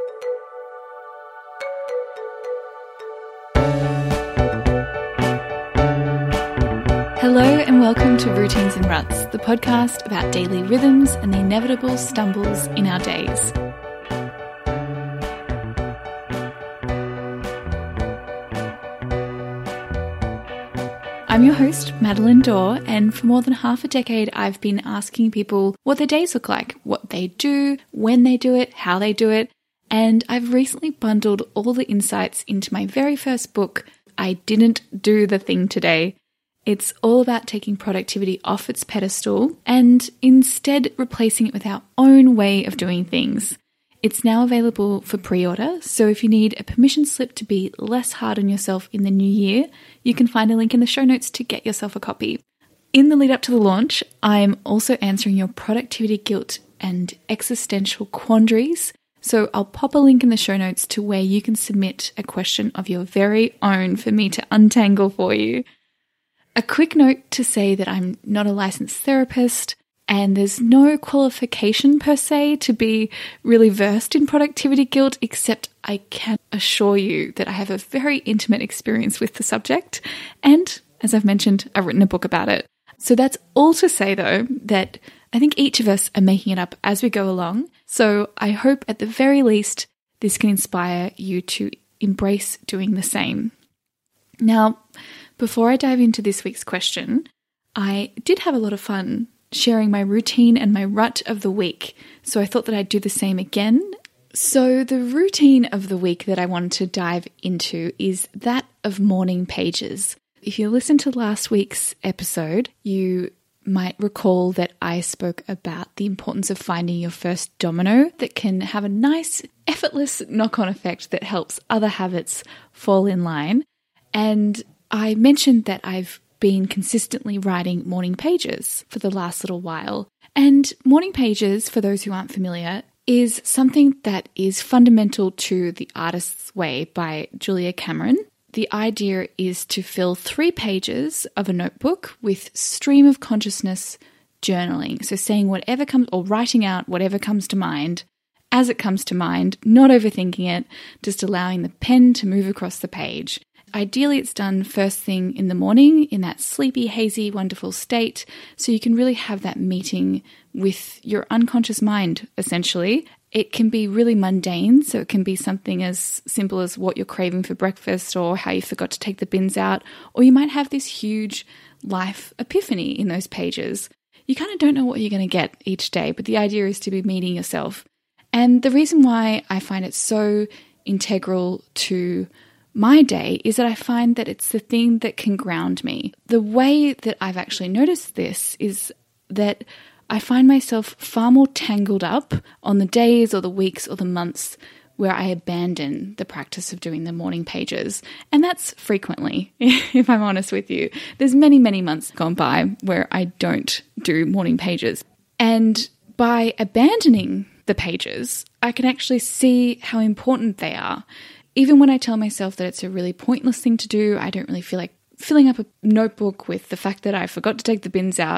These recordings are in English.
Hello and welcome to Routines and Ruts, the podcast about daily rhythms and the inevitable stumbles in our days. I'm your host, Madeline Dorr, and for more than half a decade I've been asking people what their days look like, what they do, when they do it, how they do it, and I've recently bundled all the insights into my very first book, I Didn't Do the Thing Today. It's all about taking productivity off its pedestal and instead replacing it with our own way of doing things. It's now available for pre-order, so if you need a permission slip to be less hard on yourself in the new year, you can find a link in the show notes to get yourself a copy. In the lead up to the launch, I'm also answering your productivity guilt and existential quandaries, so I'll pop a link in the show notes to where you can submit a question of your very own for me to untangle for you. A quick note to say that I'm not a licensed therapist and there's no qualification per se to be really versed in productivity guilt, except I can assure you that I have a very intimate experience with the subject. And as I've mentioned, I've written a book about it. So that's all to say though, that I think each of us are making it up as we go along. So I hope at the very least, this can inspire you to embrace doing the same. Now, before I dive into this week's question, I did have a lot of fun sharing my routine and my rut of the week, so I thought that I'd do the same again. So the routine of the week that I wanted to dive into is that of morning pages. If you listened to last week's episode, you might recall that I spoke about the importance of finding your first domino that can have a nice, effortless knock-on effect that helps other habits fall in line. And I mentioned that I've been consistently writing morning pages for the last little while. And morning pages, for those who aren't familiar, is something that is fundamental to The Artist's Way by Julia Cameron. The idea is to fill 3 pages of a notebook with stream of consciousness journaling. So saying whatever comes, or writing out whatever comes to mind as it comes to mind, not overthinking it, just allowing the pen to move across the page. Ideally, it's done first thing in the morning in that sleepy, hazy, wonderful state, so you can really have that meeting with your unconscious mind, essentially. It can be really mundane, so it can be something as simple as what you're craving for breakfast or how you forgot to take the bins out, or you might have this huge life epiphany in those pages. You kind of don't know what you're going to get each day, but the idea is to be meeting yourself. And the reason why I find it so integral to my day is that I find that it's the thing that can ground me. The way that I've actually noticed this is that I find myself far more tangled up on the days or the weeks or the months where I abandon the practice of doing the morning pages. And that's frequently, if I'm honest with you. There's many, many months gone by where I don't do morning pages. And by abandoning the pages, I can actually see how important they are. Even when I tell myself that it's a really pointless thing to do, I don't really feel like filling up a notebook with the fact that I forgot to take the bins out,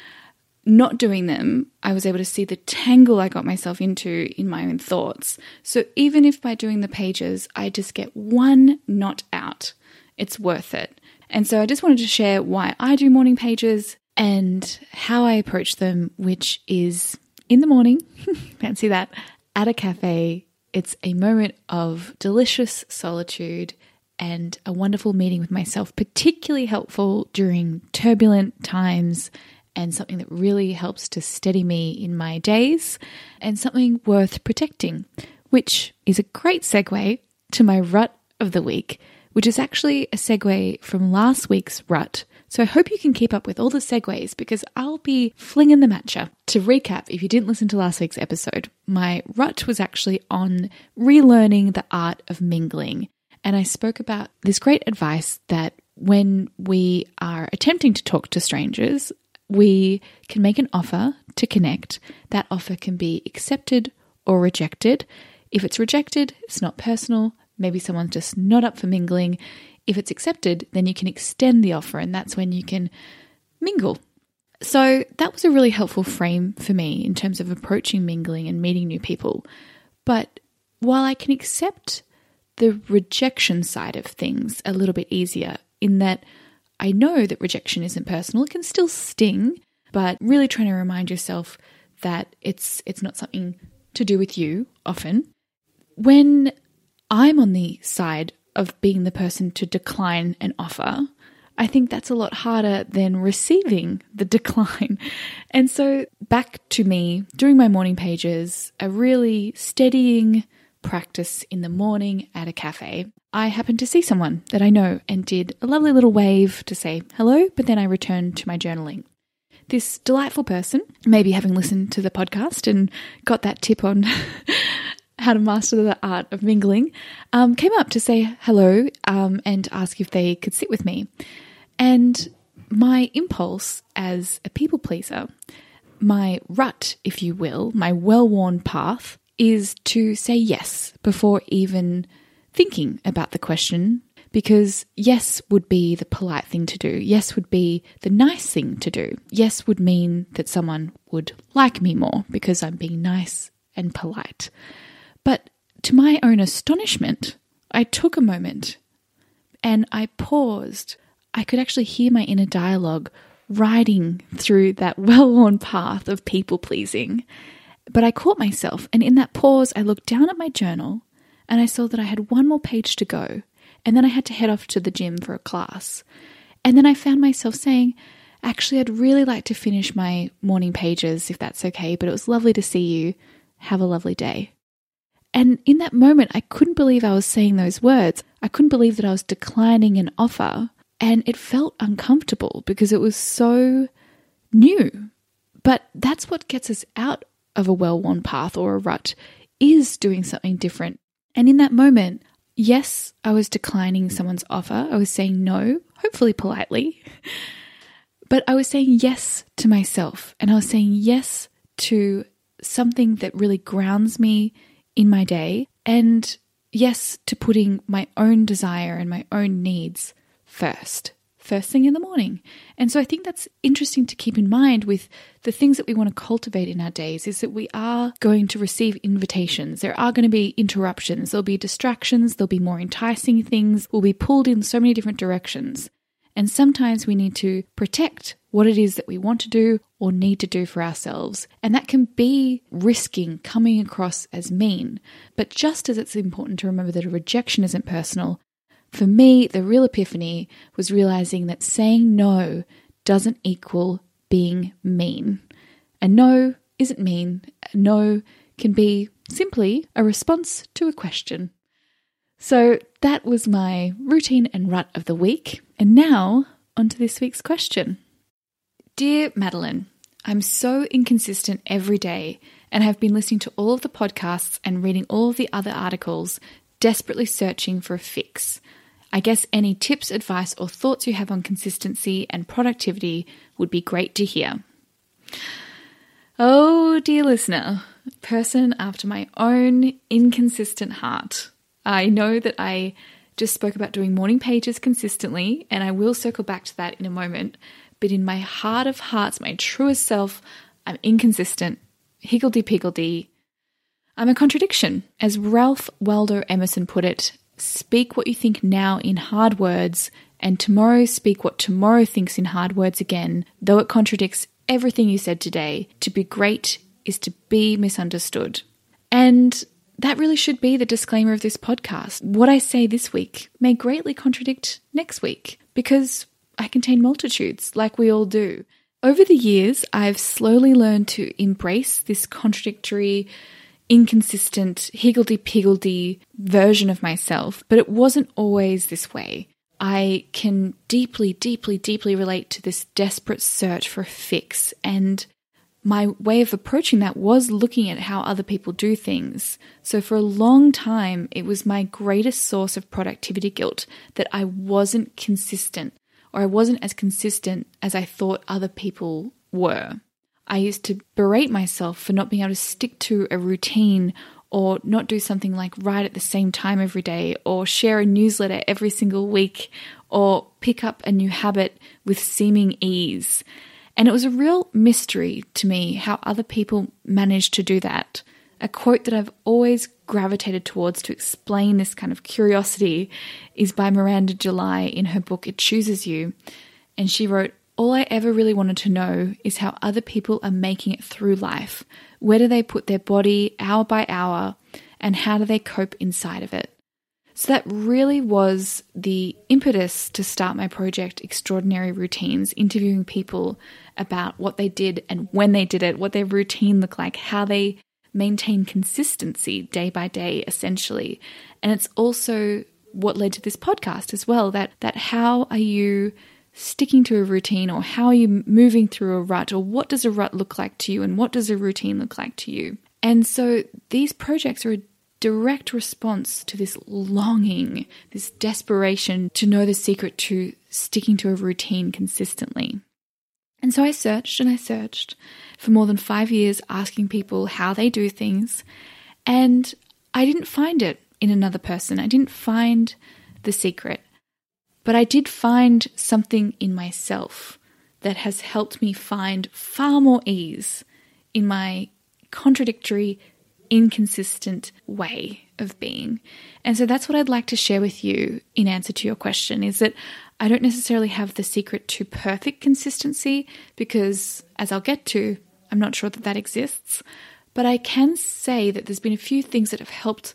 not doing them, I was able to see the tangle I got myself into in my own thoughts. So even if by doing the pages, I just get one knot out, it's worth it. And so I just wanted to share why I do morning pages and how I approach them, which is in the morning, fancy that, at a cafe. It's a moment of delicious solitude and a wonderful meeting with myself, particularly helpful during turbulent times and something that really helps to steady me in my days and something worth protecting, which is a great segue to my rut of the week, which is actually a segue from last week's rut. So I hope you can keep up with all the segues because I'll be flinging them at you. To recap, if you didn't listen to last week's episode, my rut was actually on relearning the art of mingling. And I spoke about this great advice that when we are attempting to talk to strangers, we can make an offer to connect. That offer can be accepted or rejected. If it's rejected, it's not personal. Maybe someone's just not up for mingling. If it's accepted, then you can extend the offer, and that's when you can mingle. So that was a really helpful frame for me in terms of approaching mingling and meeting new people. But while I can accept the rejection side of things a little bit easier, in that I know that rejection isn't personal, it can still sting, but really trying to remind yourself that it's not something to do with you often. When I'm on the side of being the person to decline an offer, I think that's a lot harder than receiving the decline. And so back to me doing my morning pages, a really steadying practice in the morning at a cafe. I happened to see someone that I know and did a lovely little wave to say hello, but then I returned to my journaling. This delightful person, maybe having listened to the podcast and got that tip on how to master the art of mingling, came up to say hello and ask if they could sit with me. And my impulse as a people pleaser, my rut, if you will, my well-worn path, is to say yes before even thinking about the question, because yes would be the polite thing to do. Yes would be the nice thing to do. Yes would mean that someone would like me more because I'm being nice and polite. But to my own astonishment, I took a moment and I paused. I could actually hear my inner dialogue riding through that well-worn path of people-pleasing. But I caught myself, and in that pause, I looked down at my journal and I saw that I had one more page to go, and then I had to head off to the gym for a class. And then I found myself saying, actually, I'd really like to finish my morning pages if that's okay, but it was lovely to see you. Have a lovely day. And in that moment, I couldn't believe I was saying those words. I couldn't believe that I was declining an offer, and it felt uncomfortable because it was so new. But that's what gets us out of a well-worn path or a rut, is doing something different. And in that moment, yes, I was declining someone's offer. I was saying no, hopefully politely, but I was saying yes to myself, and I was saying yes to something that really grounds me in my day, and yes to putting my own desire and my own needs first thing in the morning. And so I think that's interesting to keep in mind with the things that we want to cultivate in our days, is that we are going to receive invitations. There are going to be interruptions. There'll be distractions. There'll be more enticing things. We'll be pulled in so many different directions. And sometimes we need to protect what it is that we want to do or need to do for ourselves. And that can be risking coming across as mean. But just as it's important to remember that a rejection isn't personal, for me, the real epiphany was realizing that saying no doesn't equal being mean. A no isn't mean. A no can be simply a response to a question. So that was my routine and rut of the week. And now, on to this week's question. Dear Madeline, I'm so inconsistent every day and have been listening to all of the podcasts and reading all of the other articles, desperately searching for a fix. I guess any tips, advice, or thoughts you have on consistency and productivity would be great to hear. Oh, dear listener, person after my own inconsistent heart. I know that I just spoke about doing morning pages consistently, and I will circle back to that in a moment. But in my heart of hearts, my truest self, I'm inconsistent, higgledy-piggledy. I'm a contradiction. As Ralph Waldo Emerson put it, speak what you think now in hard words, and tomorrow speak what tomorrow thinks in hard words again, though it contradicts everything you said today. To be great is to be misunderstood. And that really should be the disclaimer of this podcast. What I say this week may greatly contradict next week, because I contain multitudes, like we all do. Over the years, I've slowly learned to embrace this contradictory, inconsistent, higgledy-piggledy version of myself, but it wasn't always this way. I can deeply, deeply, deeply relate to this desperate search for a fix, and my way of approaching that was looking at how other people do things. So for a long time, it was my greatest source of productivity guilt that I wasn't consistent, or I wasn't as consistent as I thought other people were. I used to berate myself for not being able to stick to a routine, or not do something like write at the same time every day, or share a newsletter every single week, or pick up a new habit with seeming ease. And it was a real mystery to me how other people managed to do that. A quote that I've always gravitated towards to explain this kind of curiosity is by Miranda July in her book, It Chooses You. And she wrote, "All I ever really wanted to know is how other people are making it through life. Where do they put their body hour by hour, and how do they cope inside of it?" So that really was the impetus to start my project, Extraordinary Routines, interviewing people about what they did and when they did it, what their routine looked like, how they maintain consistency day by day, essentially. And it's also what led to this podcast as well, that how are you sticking to a routine, or how are you moving through a rut, or what does a rut look like to you, and what does a routine look like to you? And so these projects are a direct response to this longing, this desperation to know the secret to sticking to a routine consistently. And so I searched and I searched for more than 5 years, asking people how they do things, and I didn't find it in another person. I didn't find the secret, but I did find something in myself that has helped me find far more ease in my contradictory, inconsistent way of being. And so that's what I'd like to share with you in answer to your question, is that I don't necessarily have the secret to perfect consistency, because, as I'll get to, I'm not sure that that exists. But I can say that there's been a few things that have helped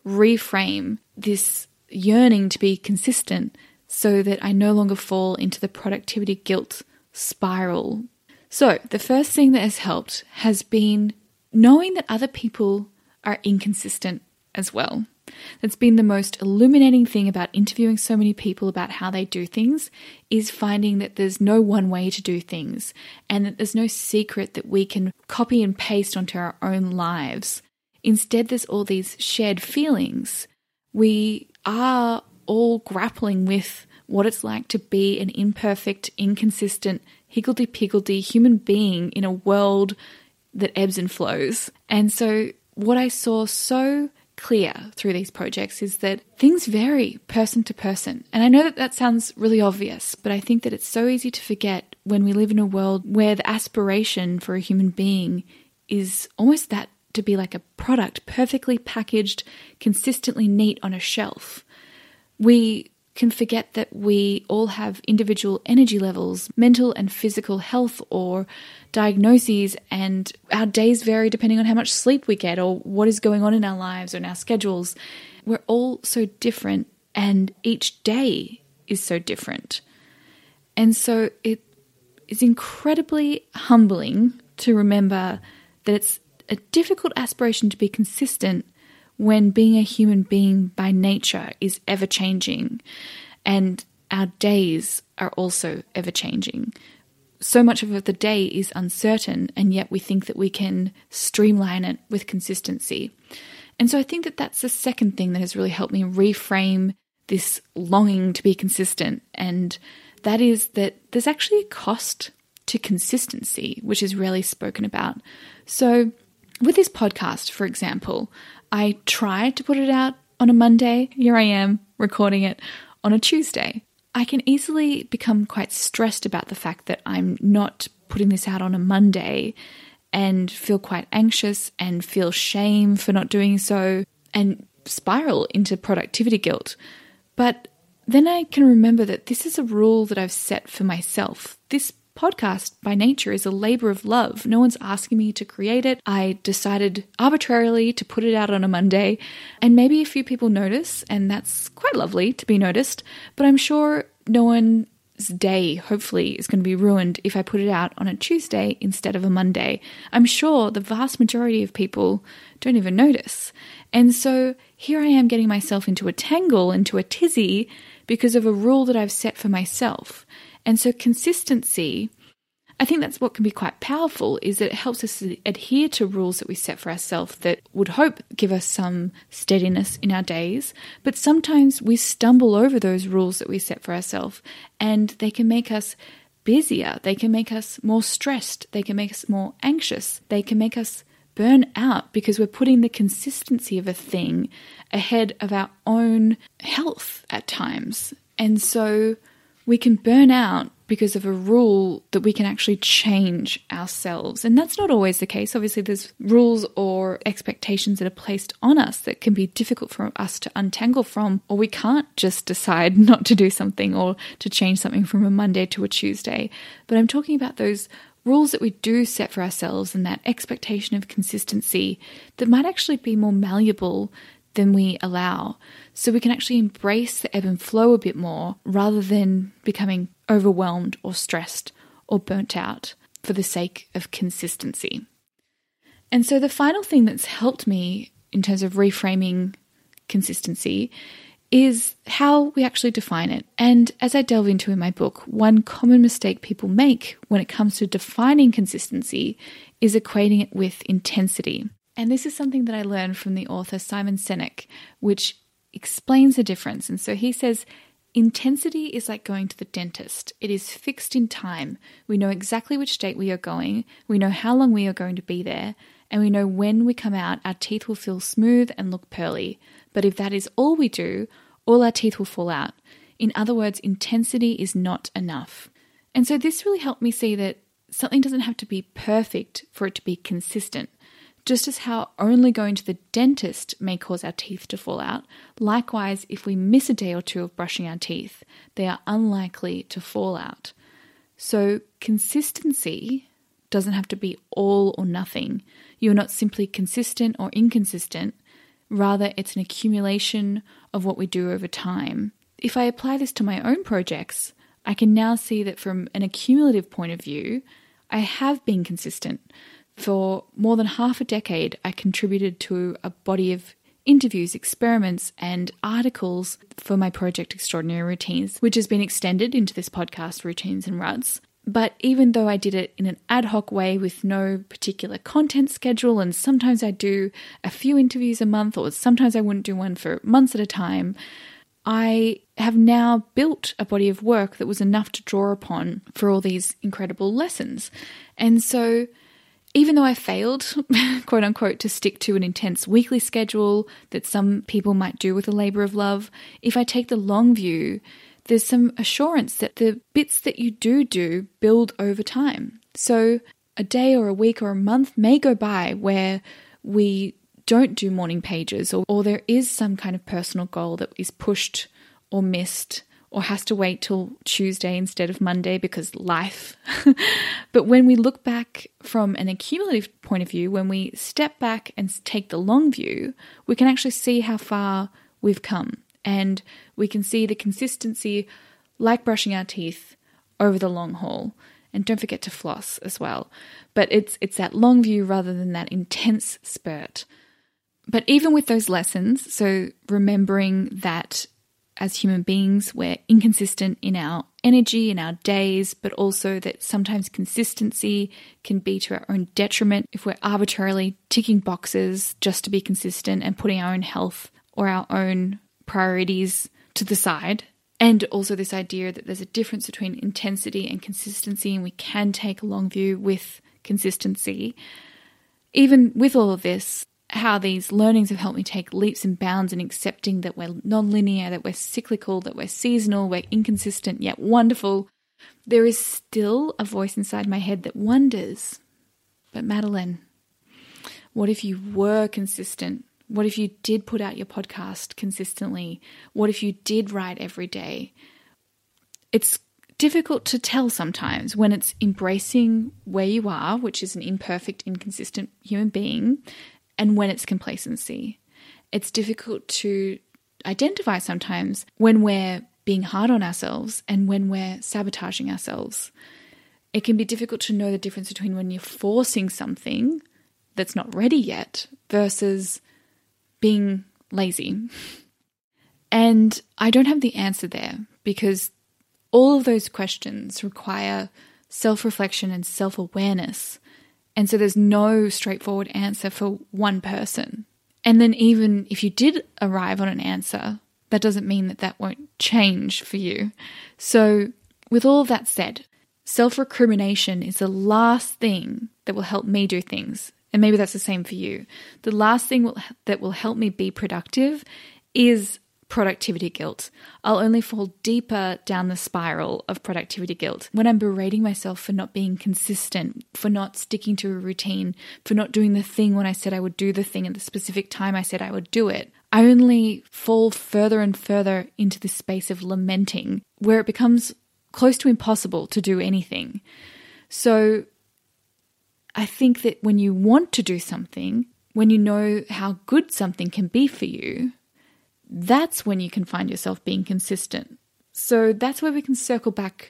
reframe this yearning to be consistent so that I no longer fall into the productivity guilt spiral. So the first thing that has helped has been knowing that other people are inconsistent as well. That's been the most illuminating thing about interviewing so many people about how they do things, is finding that there's no one way to do things, and that there's no secret that we can copy and paste onto our own lives. Instead, there's all these shared feelings. We are all grappling with what it's like to be an imperfect, inconsistent, higgledy-piggledy human being in a world that ebbs and flows. And so what I saw so clear through these projects is that things vary person to person. And I know that that sounds really obvious, but I think that it's so easy to forget when we live in a world where the aspiration for a human being is almost that to be like a product, perfectly packaged, consistently neat on a shelf. We can forget that we all have individual energy levels, mental and physical health, or diagnoses, and our days vary depending on how much sleep we get or what is going on in our lives or in our schedules. We're all so different, and each day is so different. And so it is incredibly humbling to remember that it's a difficult aspiration to be consistent when being a human being by nature is ever-changing, and our days are also ever-changing. So much of the day is uncertain, and yet we think that we can streamline it with consistency. And so I think that that's the second thing that has really helped me reframe this longing to be consistent, and that is that there's actually a cost to consistency, which is rarely spoken about. So with this podcast, for example, I tried to put it out on a Monday. Here I am recording it on a Tuesday. I can easily become quite stressed about the fact that I'm not putting this out on a Monday, and feel quite anxious and feel shame for not doing so, and spiral into productivity guilt. But then I can remember that this is a rule that I've set for myself. This podcast by nature is a labor of love. No one's asking me to create it. I decided arbitrarily to put it out on a Monday, and maybe a few people notice, and that's quite lovely to be noticed, but I'm sure no one's day, hopefully, is going to be ruined if I put it out on a Tuesday instead of a Monday. I'm sure the vast majority of people don't even notice. And so here I am getting myself into a tangle, into a tizzy, because of a rule that I've set for myself. And so consistency, I think that's what can be quite powerful, is that it helps us adhere to rules that we set for ourselves that would hope give us some steadiness in our days. But sometimes we stumble over those rules that we set for ourselves, and they can make us busier. They can make us more stressed. They can make us more anxious. They can make us burn out because we're putting the consistency of a thing ahead of our own health at times. And so we can burn out because of a rule that we can actually change ourselves. And that's not always the case. Obviously, there's rules or expectations that are placed on us that can be difficult for us to untangle from, or we can't just decide not to do something or to change something from a Monday to a Tuesday. But I'm talking about those rules that we do set for ourselves and that expectation of consistency that might actually be more malleable than we allow. So we can actually embrace the ebb and flow a bit more rather than becoming overwhelmed or stressed or burnt out for the sake of consistency. And so the final thing that's helped me in terms of reframing consistency is how we actually define it. And as I delve into in my book, one common mistake people make when it comes to defining consistency is equating it with intensity. And this is something that I learned from the author Simon Sinek, which explains the difference. And so he says, intensity is like going to the dentist. It is fixed in time. We know exactly which date we are going. We know how long we are going to be there. And we know when we come out, our teeth will feel smooth and look pearly. But if that is all we do, all our teeth will fall out. In other words, intensity is not enough. And so this really helped me see that something doesn't have to be perfect for it to be consistent. Just as how only going to the dentist may cause our teeth to fall out, likewise, if we miss a day or two of brushing our teeth, they are unlikely to fall out. So consistency doesn't have to be all or nothing. You're not simply consistent or inconsistent. Rather, it's an accumulation of what we do over time. If I apply this to my own projects, I can now see that from an accumulative point of view, I have been consistent. For more than half a decade, I contributed to a body of interviews, experiments, and articles for my project Extraordinary Routines, which has been extended into this podcast, Routines and Ruts. But even though I did it in an ad hoc way with no particular content schedule, and sometimes I do a few interviews a month, or sometimes I wouldn't do one for months at a time, I have now built a body of work that was enough to draw upon for all these incredible lessons. And so even though I failed, quote unquote, to stick to an intense weekly schedule that some people might do with a labor of love, if I take the long view, there's some assurance that the bits that you do build over time. So a day or a week or a month may go by where we don't do morning pages, or there is some kind of personal goal that is pushed or missed or has to wait till Tuesday instead of Monday because life. But when we look back from an accumulative point of view, when we step back and take the long view, we can actually see how far we've come. And we can see the consistency, like brushing our teeth, over the long haul. And don't forget to floss as well. But it's that long view rather than that intense spurt. But even with those lessons, so remembering that as human beings, we're inconsistent in our energy, in our days, but also that sometimes consistency can be to our own detriment if we're arbitrarily ticking boxes just to be consistent and putting our own health or our own priorities to the side. And also this idea that there's a difference between intensity and consistency, and we can take a long view with consistency. Even with all of this, how these learnings have helped me take leaps and bounds in accepting that we're non-linear, that we're cyclical, that we're seasonal, we're inconsistent yet wonderful. There is still a voice inside my head that wonders, but Madeline, what if you were consistent? What if you did put out your podcast consistently? What if you did write every day? It's difficult to tell sometimes when it's embracing where you are, which is an imperfect, inconsistent human being, and when it's complacency. It's difficult to identify sometimes when we're being hard on ourselves and when we're sabotaging ourselves. It can be difficult to know the difference between when you're forcing something that's not ready yet versus being lazy. And I don't have the answer there because all of those questions require self-reflection and self-awareness. And so there's no straightforward answer for one person. And then even if you did arrive on an answer, that doesn't mean that that won't change for you. So with all of that said, self-recrimination is the last thing that will help me do things. And maybe that's the same for you. The last thing that will help me be productive is productivity guilt. I'll only fall deeper down the spiral of productivity guilt when I'm berating myself for not being consistent, for not sticking to a routine, for not doing the thing when I said I would do the thing at the specific time I said I would do it. I only fall further and further into this space of lamenting where it becomes close to impossible to do anything. So I think that when you want to do something, when you know how good something can be for you, that's when you can find yourself being consistent. So that's where we can circle back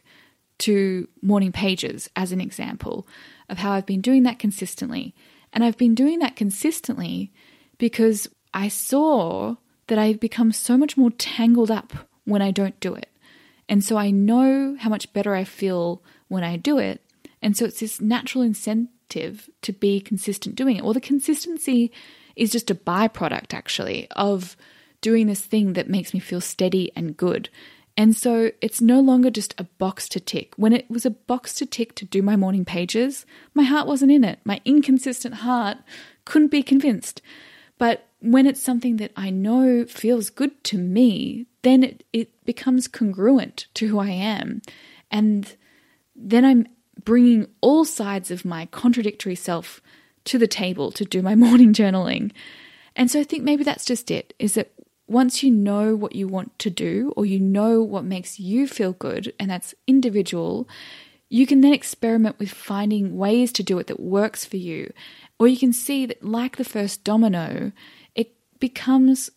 to morning pages as an example of how I've been doing that consistently. And I've been doing that consistently because I saw that I become so much more tangled up when I don't do it. And so I know how much better I feel when I do it. And so it's this natural incentive to be consistent doing it. Well, the consistency is just a byproduct, actually, of doing this thing that makes me feel steady and good. And so it's no longer just a box to tick. When it was a box to tick to do my morning pages, my heart wasn't in it. My inconsistent heart couldn't be convinced. But when it's something that I know feels good to me, then it becomes congruent to who I am. And then I'm bringing all sides of my contradictory self to the table to do my morning journaling. And so I think maybe that's just it, is that once you know what you want to do, or you know what makes you feel good, and that's individual, you can then experiment with finding ways to do it that works for you. Or you can see that, like the first domino, it becomes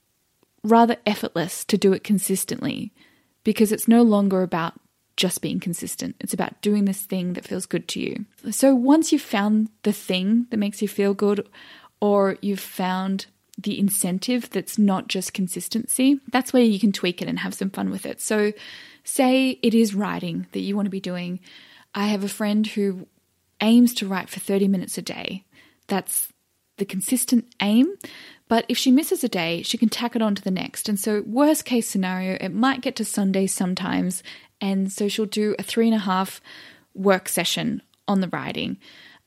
rather effortless to do it consistently because it's no longer about just being consistent. It's about doing this thing that feels good to you. So once you've found the thing that makes you feel good, or you've found the incentive that's not just consistency, that's where you can tweak it and have some fun with it. So say it is writing that you want to be doing. I have a friend who aims to write for 30 minutes a day. That's the consistent aim. But if she misses a day, she can tack it on to the next. And so worst case scenario, it might get to Sunday sometimes. And so she'll do a 3.5 work session on the writing.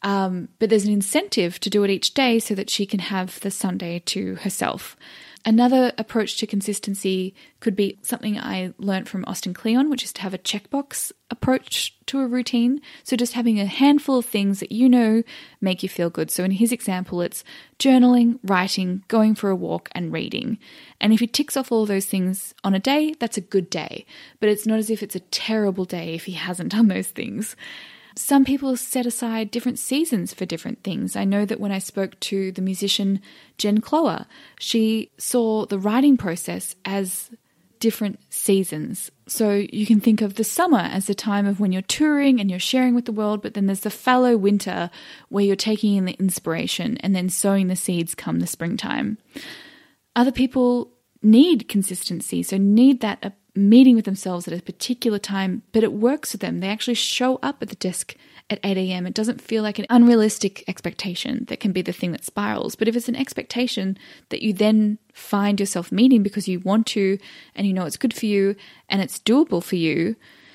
But there's an incentive to do it each day so that she can have the Sunday to herself. Another approach to consistency could be something I learned from Austin Kleon, which is to have a checkbox approach to a routine. So just having a handful of things that you know make you feel good. So in his example, it's journaling, writing, going for a walk, and reading. And if he ticks off all of those things on a day, that's a good day. But it's not as if it's a terrible day if he hasn't done those things. Some people set aside different seasons for different things. I know that when I spoke to the musician Jen Clower, she saw the writing process as different seasons. So you can think of the summer as the time of when you're touring and you're sharing with the world, but then there's the fallow winter where you're taking in the inspiration and then sowing the seeds come the springtime. Other people need consistency, so need that meeting with themselves at a particular time, but it works for them. They actually show up at the desk at 8 a.m. It doesn't feel like an unrealistic expectation that can be the thing that spirals. But if it's an expectation that you then find yourself meeting because you want to, and you know it's good for you and it's doable for you,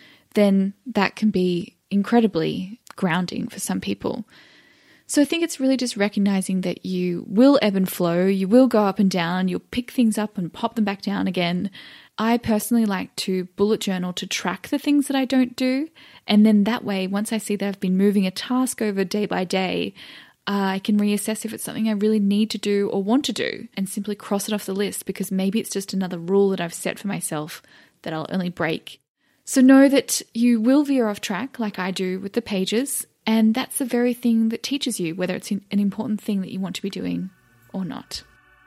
then that can be incredibly grounding for some people. So I think it's really just recognizing that you will ebb and flow, you will go up and down, you'll pick things up and pop them back down again. I personally like to bullet journal to track the things that I don't do. And then that way, once I see that I've been moving a task over day by day, I can reassess if it's something I really need to do or want to do and simply cross it off the list, because maybe it's just another rule that I've set for myself that I'll only break. So know that you will veer off track like I do with the pages, and that's the very thing that teaches you whether it's an important thing that you want to be doing or not.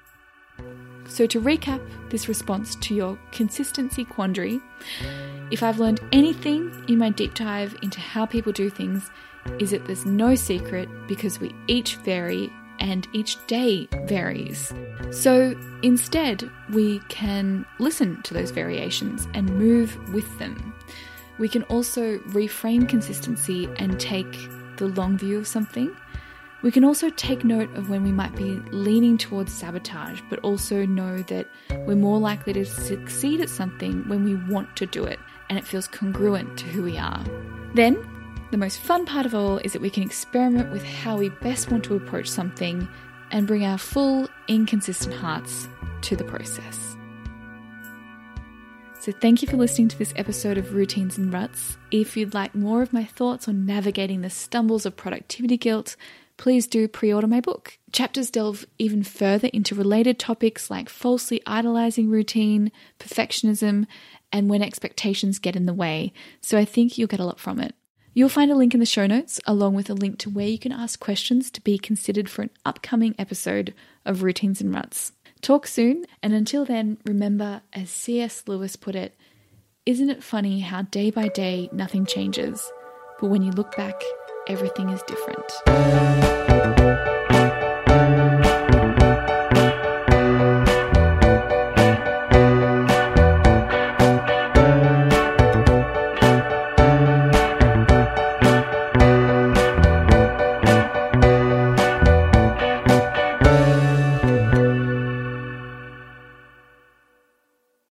So to recap this response to your consistency quandary, if I've learned anything in my deep dive into how people do things, is that there's no secret, because we each vary and each day varies. So instead, we can listen to those variations and move with them. We can also reframe consistency and take the long view of something. We can also take note of when we might be leaning towards sabotage, but also know that we're more likely to succeed at something when we want to do it and it feels congruent to who we are. Then, the most fun part of all is that we can experiment with how we best want to approach something and bring our full, inconsistent hearts to the process. So thank you for listening to this episode of Routines and Ruts. If you'd like more of my thoughts on navigating the stumbles of productivity guilt, please do pre-order my book. Chapters delve even further into related topics like falsely idolizing routine, perfectionism, and when expectations get in the way. So I think you'll get a lot from it. You'll find a link in the show notes, along with a link to where you can ask questions to be considered for an upcoming episode of Routines and Ruts. Talk soon, and until then, remember, as C.S. Lewis put it, isn't it funny how day by day nothing changes, but when you look back, everything is different.